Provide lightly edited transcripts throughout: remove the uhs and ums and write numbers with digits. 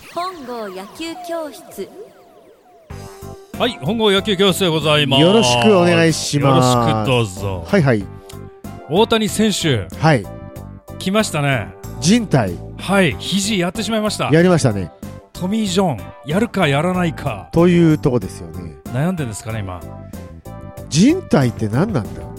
本郷野球教室。 はい、本郷野球教室でございます。 よろしくお願いします。 よろしくどうぞ。 はいはい。 大谷選手、 はい。 来ましたね。 人体。 はい、肘やってしまいました。 やりましたね。 トミー・ジョン、やるかやらないかというとこですよね。 悩んでるんですかね、今。 人体って何なんだ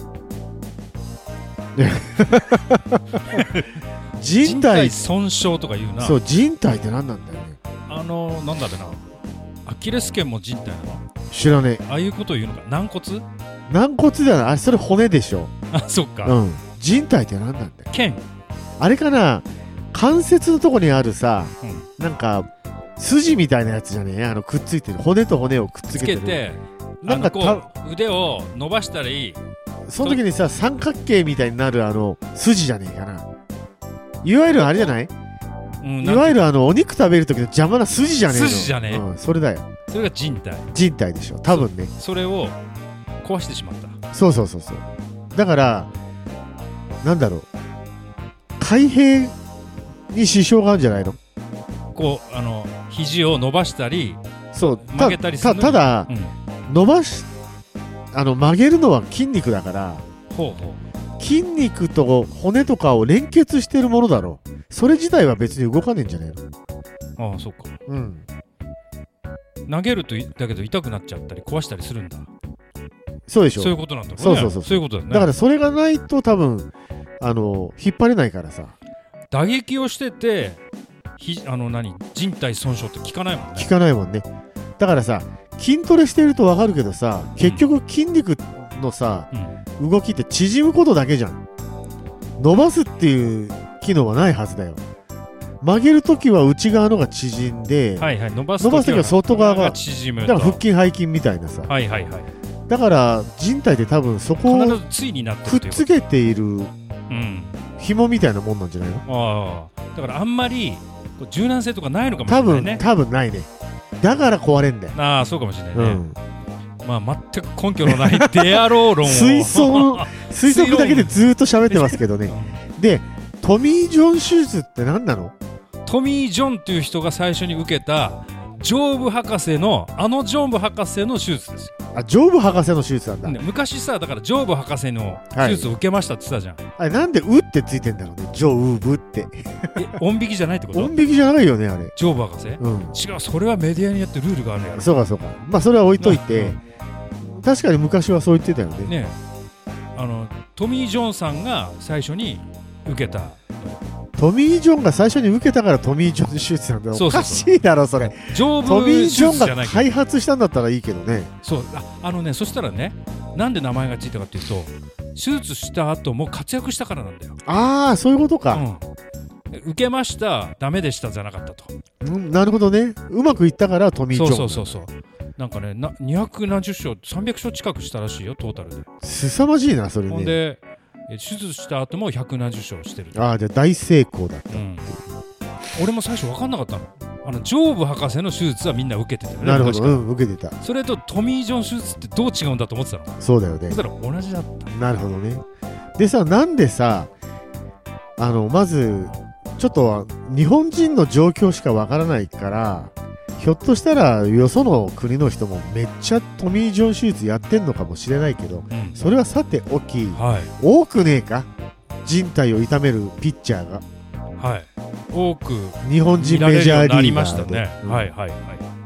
人体損傷とか言うな。 そう、人体って何なんだよね。 なんだろうな、アキレス腱も人体なの？ 知らねえ。 ああいうことを言うのか。軟骨？ 軟骨じゃない、あれそれ骨でしょ。 あ、そっか。 うん。人体って何なんだよ。 腱。 あれかな、関節のとこにあるさ、なんか筋みたいなやつじゃねえ、くっついてる骨と骨をくっつけてる。 つけて、 なんかこう腕を伸ばしたらいい。 その時にさ、三角形みたいになる筋じゃねえかな。いわゆるあれじゃない？いわゆるお肉食べる時の邪魔な筋じゃねえの。 筋じゃねえ。 うん、それだよ。 それが人体。 人体でしょ、多分ね。 それを壊してしまった。 そうそうそうそう。だからなんだろう、開閉に支障があるんじゃないの？ こう肘を伸ばしたり、 そう曲げたりするのに。 ただ、伸ばし曲げるのは筋肉だから。 ほうほう。 筋肉と骨とかを連結してるものだろう。それ自体は別に動かねえんじゃねえの？ ああ、そっか。 うん。 投げるとだけど痛くなっちゃったり壊したりするんだ。 そうでしょ。 そういうことなんだろうね。 そうそうそう。 そういうことだね。 だからそれがないと多分引っ張れないからさ。 打撃をしてて人体損傷って効かないもんね。 効かないもんね。だからさ、筋トレしてると分かるけどさ、結局筋肉のさ、動きって縮むことだけじゃん。伸ばすっていう機能はないはずだよ。曲げるときは内側のが縮んで、 はいはい、伸ばすときは外側が縮む。 だから腹筋背筋みたいなさ。 はいはいはい。 だから人体って多分そこをくっつけている紐みたいなもんなんじゃないの？ ああ、だからあんまり柔軟性とかないのかもしれないね。 多分ないね。だから壊れんだよ。 ああ、そうかもしれないね。まあ全く根拠のないデアロー論を推測だけでずっと喋ってますけどね。で、トミー・ジョン手術って何なの？ トミー・ジョンっていう人が最初に受けたジョーブ博士のジョーブ博士の手術ですよ。 あ、ジョーブ博士の手術なんだ。 昔さ、だからジョーブ博士の手術を受けましたって言ったじゃん。 あれなんで「う」ってついてんだろうね。ジョーブって。 音引きじゃないってこと？ 音引きじゃないよね、あれ。 ジョーブ博士？違う、それはメディアによってルールがあるやろ。 そうかそうか。まあそれは置いといて、確かに昔はそう言ってたよね。 ね、トミー・ジョンさんが最初に受けた。 トミー・ジョンが最初に受けたからトミー・ジョン手術なんだ。おかしいだろそれ。トミー・ジョンが開発したんだったらいいけどね。 そう、そしたらね、なんで名前がついたかっていうと、手術した後も活躍したからなんだよ。 ああ、そういうことか。 受けました、ダメでしたじゃなかったと。 なるほどね。うまくいったからトミー・ジョン。 そうなんかね、200何十勝、300勝近くしたらしいよ、トータルで。 凄まじいな、それね。 ほんで手術した後も100何十勝してる。 ああ、じゃあ大成功だった。 俺も最初分かんなかったの。ジョーブ博士の手術はみんな受けてたよね。 なるほど、受けてた。 それとトミー・ジョン手術ってどう違うんだと思ってたの。 そうだよね。 そしたら同じだった。 なるほどね。でさ、なんでさ、まずちょっと日本人の状況しかわからないから、ひょっとしたらよその国の人もめっちゃトミー・ジョン手術やってんのかもしれないけど、それはさておき、多くねえか、人体を痛めるピッチャーが。 はい、多く日本人メジャーリーガーで。 ましたね。はいはいはい。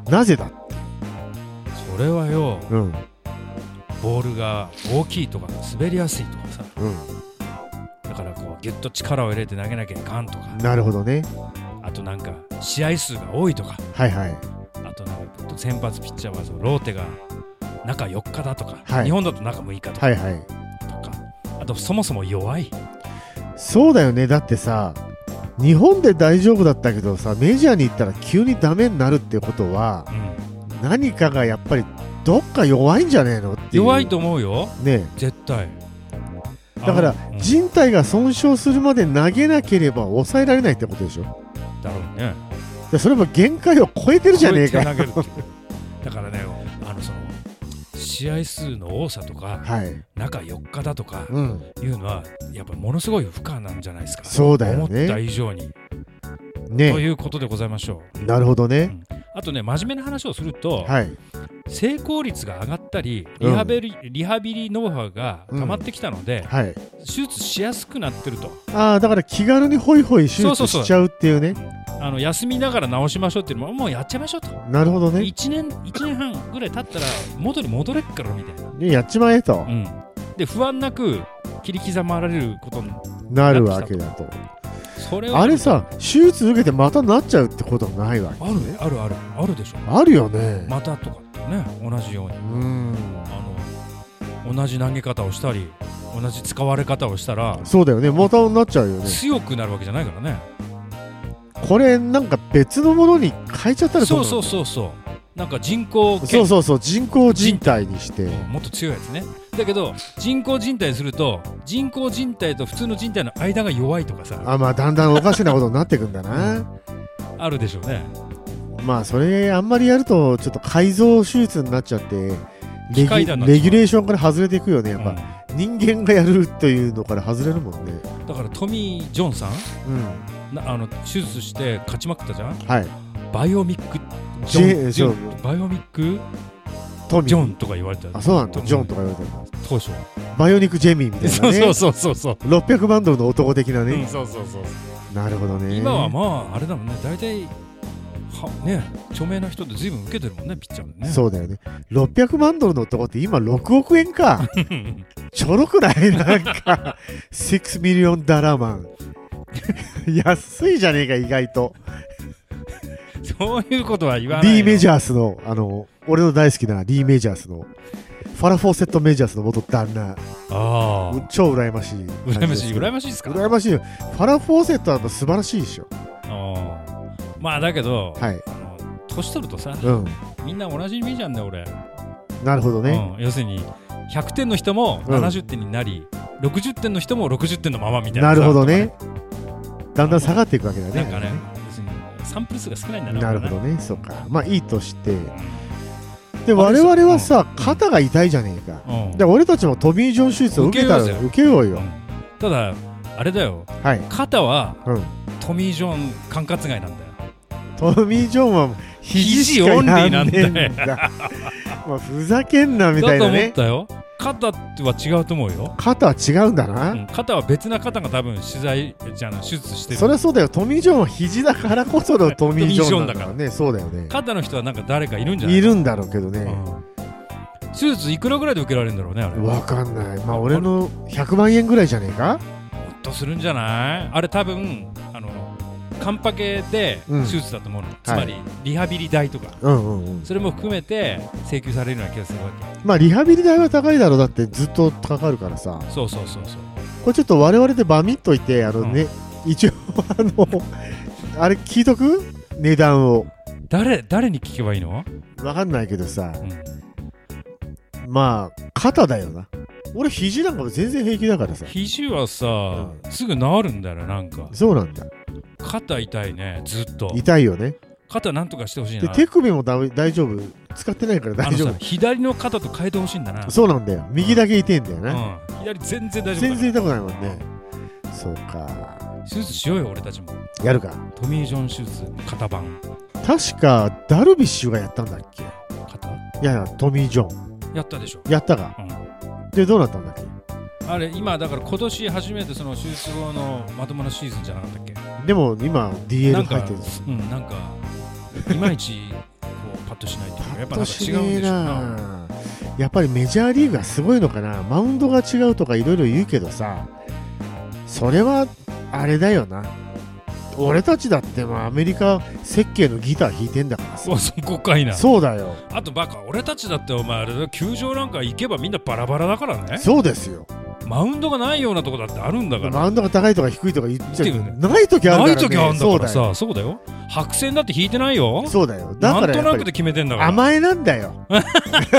なぜだって。 それはよ、ボールが大きいとか滑りやすいとかさ、だからこうギュッと力を入れて投げなきゃいかんとか。 なるほどね。 あとなんか試合数が多いとか。 はいはい。 あとなんか先発ピッチャーはローテが中4日だとか、日本だと中6日とか、とか、あとそもそも弱い。 そうだよね。だってさ、日本で大丈夫だったけどさ、メジャーに行ったら急にダメになるってことは、何かがやっぱりどっか弱いんじゃねえのっていう。 弱いと思うよね、絶対。 だから人体が損傷するまで投げなければ抑えられないってことでしょ。 だろうね。 それも限界を超えてるじゃねえか。 だからね、試合数の多さとか、中4日だとかいうのはやっぱものすごい負荷なんじゃないですか。 そうだよね。 思った以上に。 ね。 ということでございましょう。 なるほどね。 あとね、真面目な話をすると、 はい。 成功率が上がったり、リハビリノウハウが溜まってきたので、 はい。 手術しやすくなってると。 だから気軽にホイホイ手術しちゃうっていうね。 休みながら治しましょうっていうのももうやっちゃいましょうと。 なるほどね。 1年半ぐらい経ったら元に戻れっからみたいな。 でやっちまえと。 で不安なく切り刻まれることになるわけだと。 それあれさ、手術受けてまたなっちゃうってことないわけね。 あるでしょ。 あるよね。 またとかってね、同じように同じ投げ方をしたり同じ使われ方をしたら、 そうだよね、またなっちゃうよね。 強くなるわけじゃないからね。 これなんか別のものに変えちゃったらどうなの？ そうなんか人工人工人体にしてもっと強いやつね。だけど人工人体にすると人工人体と普通の人体の間が弱いとかさ、 まあだんだんおかしなことになってくんだなあるでしょうね。 まあそれあんまりやるとちょっと改造手術になっちゃってレギュレーションから外れていくよね。やっぱ、人間がやるというのから外れるもんね。 だからトミー・ジョンさん、手術して勝ちまくったじゃん。 はい。 バイオミックジョンとか言われた。 そうなんだ。ジョンとか言われた。 当初はバイオニックジェミーみたいなね。 そう 600万ドルの男的なね。 そうなるほどね。 今はまああれだもんね、大体著名な人で随分受けてるもんね、ピッチャーね。 そうだよね。600万ドルの男って今6億円かちょろくないなんか6ミリオンダラーマン安いじゃねえか意外と。 そういうことは言わないよ。 リー・メジャースの俺の大好きなリー・メジャースのファラ・フォーセット・メジャースの元旦那。超羨ましい。 羨ましいですか？ 羨ましいよ。ファラ・フォーセットは素晴らしいでしょ。 まあだけど、 はい、 年取るとさ、みんな同じイメージなんだよ俺。 なるほどね。 要するに100点の人も70点になり、60点の人も60点のままみたいな。 なるほどね。だんだん下がっていくわけだね。 なんかね、別にサンプル数が少ないんだね。 なるほどね。そうか。まあいいとして。で我々はさ、肩が痛いじゃねえか。で俺たちもトミー・ジョン手術を受けたら受けようよ。 ただあれだよ。肩はトミー・ジョン管轄外なんだよ。 トミー・ジョンは肘オンリーなんだもうふざけんなみたいなね。 だと思ったよ。肩は違うと思うよ。 肩は違うんだな。 肩は別な肩が多分手術してる。 そりゃそうだよ。トミー・ジョンは肘だからこそのトミー・ジョンだからね。そうだよね。 肩の人はなんか誰かいるんじゃない？ いるんだろうけどね。 手術いくらぐらいで受けられるんだろうねあれ。 わかんない。まあ俺の100万円ぐらいじゃねえか。 もっとするんじゃない？あれ多分カンパケで手術だと思うの。つまりリハビリ代とかそれも含めて請求されるような気がするわけ。 まあリハビリ代は高いだろう。だってずっとかかるからさ。 そうこれちょっと我々でバミっといてね、一応あれ聞いとく？値段を誰に聞けばいいの？ わかんないけどさ、まあ肩だよな。俺肘なんか全然平気だからさ。 肘はさ、すぐ治るんだよなんか。 そうなんだ。 肩痛いね、ずっと痛いよね。 肩なんとかしてほしいな。 で手首も大丈夫。使ってないから大丈夫。 左の肩と変えてほしいんだな。 そうなんだよ。右だけ痛いんだよね。 左全然大丈夫。 全然痛くないもんね。そうか。 手術しようよ俺たちも。 やるか。 トミー・ジョン手術肩版。 確かダルビッシュがやったんだっけ？ 肩？ いやトミー・ジョンやったでしょ。 やったか。でどうなったんだっけ？ あれ今だから今年初めてその手術後のまともなシーズンじゃなかったっけ？ でも今 DL 入ってる。 なんかいまいちこうパッとしないっていうかやっぱなんか違うんでしょうな。 やっぱりメジャーリーグがすごいのかな。マウンドが違うとかいろいろ言うけどさ、それはあれだよな。俺たちだってアメリカ設計のギター弾いてんだからさ。 そこかいな。 そうだよ。 あとバカ俺たちだってお前あれ球場なんか行けばみんなバラバラだからね。 そうですよ。 マウンドがないようなとこだってあるんだから。 マウンドが高いとか低いとか言っちゃう、ない時あるからね。 ない時あるんだからさ。そうだよ。白線だって引いてないよ。 そうだよ。だからなんとなくで決めてんだから。 甘えなんだよや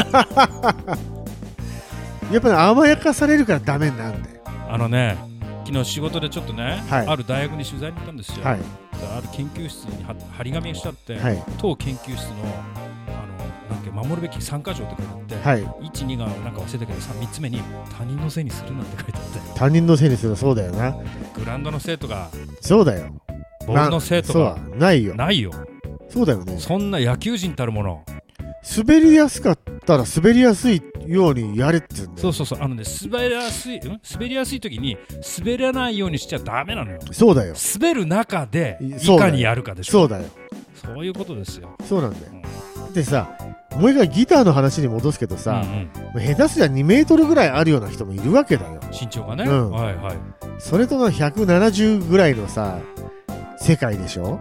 っぱり甘やかされるからダメなんだよ。 昨日仕事でちょっとね、ある大学に取材に行ったんですよ。ある研究室に張り紙がしてあって、当研究室のなんか守るべき3箇条って書いてあって、1、2がなんか忘れたけど3つ目に他人のせいにするなんて書いてあったよ。 他人のせいにする。そうだよな。 グラウンドの生徒がそうだよ。 ボールの精とかないよ。そうだよね。 そんな野球人たるもの。 滑りやすかったら滑りやすいようにやれって言うんだよ。 そう滑りやすい時に滑らないようにしちゃダメなのよ。 そうだよ。 滑る中でいかにやるかでしょ。 そうだよ。 そういうことですよ。 そうなんだよ。でさ、もう一回ギターの話に戻すけどさ、下手すりゃ2メートルぐらいあるような人もいるわけだよ。 身長がね。 それとの170ぐらいのさ、世界でしょ。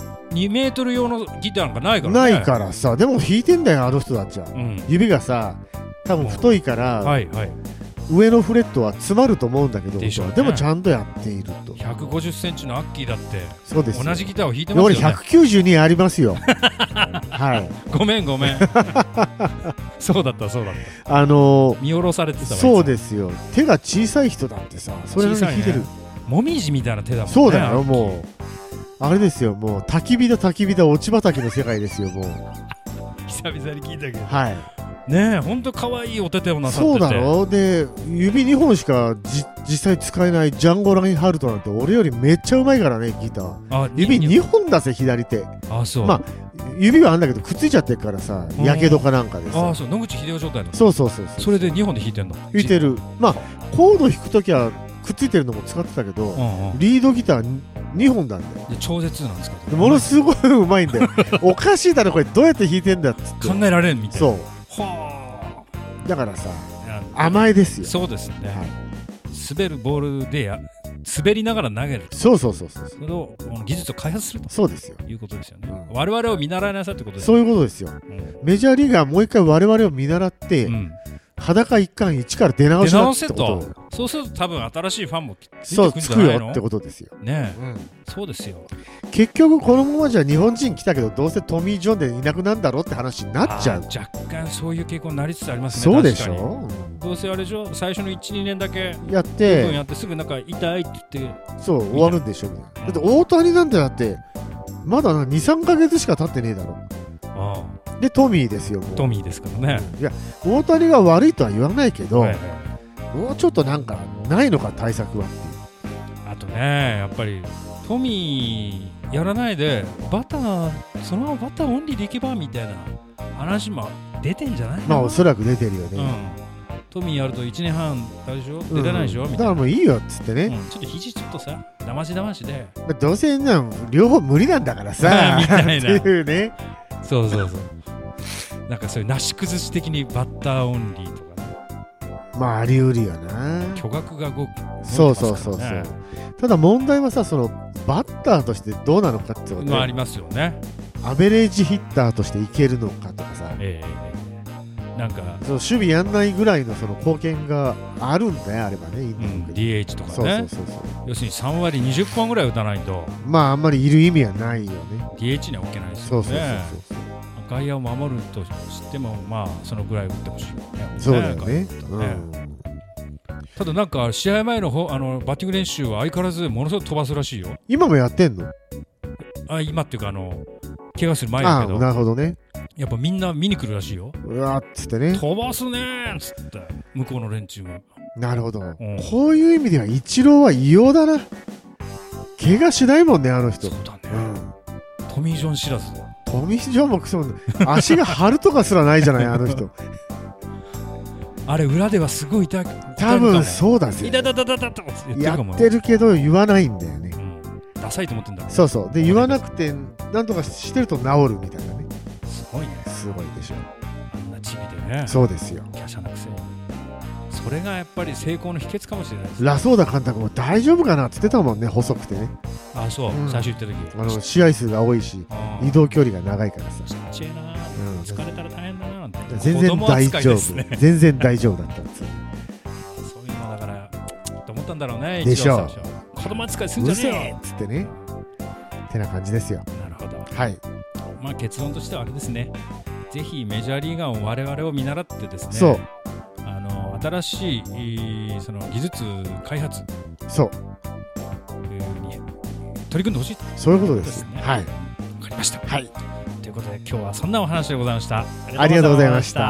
2メートル用のギターなんかないからね。ないからさ、でも弾いてんだよ、あの人たちは。指がさ、多分太いから、上のフレットは詰まると思うんだけど、でもちゃんとやっていると。 150センチのアッキーだって、 そうです。 同じギターを弾いてますよね。 俺192ありますよ。はい。 ごめん。そうだった。見下ろされてたわ。 そうですよ。手が小さい人だってさ、それが弾いてる。 もみじみたいな手だもんね。 そうだよ、もう。あれですよ、もう焚き火だ落ち畑の世界ですよ、もう。 久々に聞いたけど。 はい。 ねえ、ほんと可愛いお手手をなさってて。 そうだろ。で、指2本しか実際使えないジャンゴ・ラインハルトなんて俺よりめっちゃうまいからね、ギター。指2本だぜ、左手。 そう。 まあ、指はあんだけどくっついちゃってるからさ、やけどかなんかでさ。 そう、野口英世状態の。 そう。それで2本で弾いてんの。 弾いてる。まあ、コード弾くときはくっついてるのも使ってたけど、リードギター2本なんだよ。 超絶なんですか。 ものすごいうまいんだよ。おかしいだろ、これどうやって弾いてんだっつって。 考えられんみたいな。 そう。だからさ、甘えですよ。 そうですね。滑るボールで滑りながら投げる。 そう。 それを技術を開発すると。 そうですよ。 いうことですよね。我々を見習いなさいってことです。 そういうことですよ。メジャーリーガーもう一回我々を見習って、裸一貫一から出直しだってこと。 そうすると多分新しいファンもつくよってことですよね。そうですよ。 結局このままじゃ日本人来たけどどうせトミー・ジョンでいなくなるんだろうって話になっちゃう。 若干そういう傾向になりつつありますね。 そうでしょ。 どうせあれでしょ、最初の 1,2 年だけやってすぐなんか痛いって言ってそう終わるんでしょ。だって大谷なんてだってまだ 2,3 ヶ月しか経ってねえだろ。でトミーですよ。 トミーですからね。 いや大谷が悪いとは言わないけど、もうちょっとなんかないのか対策はっていう。 あとね、やっぱりトミーやらないでそのままバッターオンリーでいけばみたいな話も出てんじゃない？ まあおそらく出てるよね。 トミーやると1年半でしょ、出れないでしょみたいな。 だからもういいよっつってね。 ちょっと肘ちょっとさだましで。 どうせ両方無理なんだからさみたいな。 っていうね。 そう。なんかそういうなし崩し的にバッターオンリーとかね。 まああり得るよな。 巨額が動く。 そう。ただ問題はさ、そのバッターとしてどうなのかっていうのがありますよね。 アベレージヒッターとしていけるのかとかさ。 なんかその守備やんないぐらいのその貢献があるんだよ、あればね。 DH とかね。要するに3割20本ぐらい打たないとまああんまりいる意味はないよね。 DH には置けないですよね。外野を守るとしてもまあそのぐらい打ってほしいよね。 そうだよね。 ただなんか試合前のバッティング練習は相変わらずものすごく飛ばすらしいよ。 今もやってんの？ 今っていうか怪我する前だけど。 なるほどね。 やっぱみんな見に来るらしいよ。 うわっつってね。 飛ばすねーっつって向こうの連中が。 なるほど。こういう意味ではイチローは異様だな。怪我しないもんね、あの人。 そうだね。トミー・ジョン知らず。 トミー・ジョンもクソ足が張るとかすらないじゃない、あの人。 あれ裏ではすごい痛い。 多分そうだぜ。 痛ってやってるけど言わないんだよね。 ダサいと思ってんだ。 そうで言わなくてなんとかしてると治るみたいなね。 すごいね。 すごいでしょ。 あんなチビでね。 そうですよ。 華奢なくせに。それがやっぱり成功の秘訣かもしれないです。 ラソーダ監督も大丈夫かなって言ってたもんね、細くてね。 そう、最初言った時。 試合数が多いし、移動距離が長いからさ。 ちっちゃいな、疲れたら大変だななんて。 全然大丈夫。全然大丈夫だったんですよ。 そういうのだからと思ったんだろうね。 でしょう。 子供扱いするんじゃねえっつってね。ってな感じですよ。 なるほど。 はい。 まあ結論としてはあれですね。ぜひメジャーリーガーを我々を見習ってですね。 そう。 新しいその技術開発そうに取り組んでほしい。 そういうことですね。はい。 わかりました。 はい。 ということで今日はそんなお話でございました。 ありがとうございました。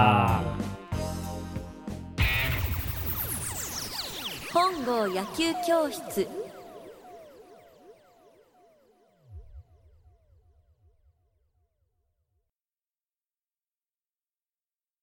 本郷野球教室。